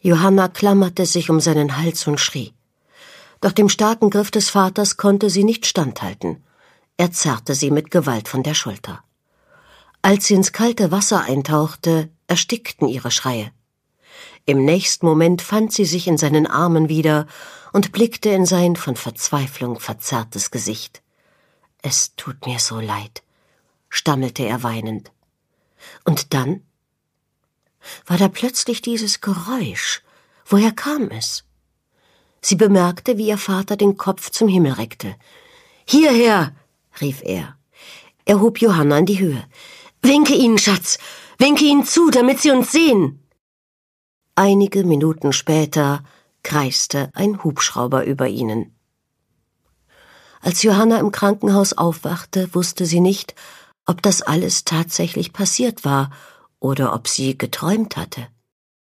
Johanna klammerte sich um seinen Hals und schrie. Doch dem starken Griff des Vaters konnte sie nicht standhalten. Er zerrte sie mit Gewalt von der Schulter. Als sie ins kalte Wasser eintauchte, erstickten ihre Schreie. Im nächsten Moment fand sie sich in seinen Armen wieder und blickte in sein von Verzweiflung verzerrtes Gesicht. »Es tut mir so leid«, stammelte er weinend. Und dann war da plötzlich dieses Geräusch. Woher kam es? Sie bemerkte, wie ihr Vater den Kopf zum Himmel reckte. »Hierher«, rief er. Er hob Johanna in die Höhe. »Winke ihnen, Schatz! Winke ihnen zu, damit sie uns sehen!« Einige Minuten später kreiste ein Hubschrauber über ihnen. Als Johanna im Krankenhaus aufwachte, wusste sie nicht, ob das alles tatsächlich passiert war oder ob sie geträumt hatte.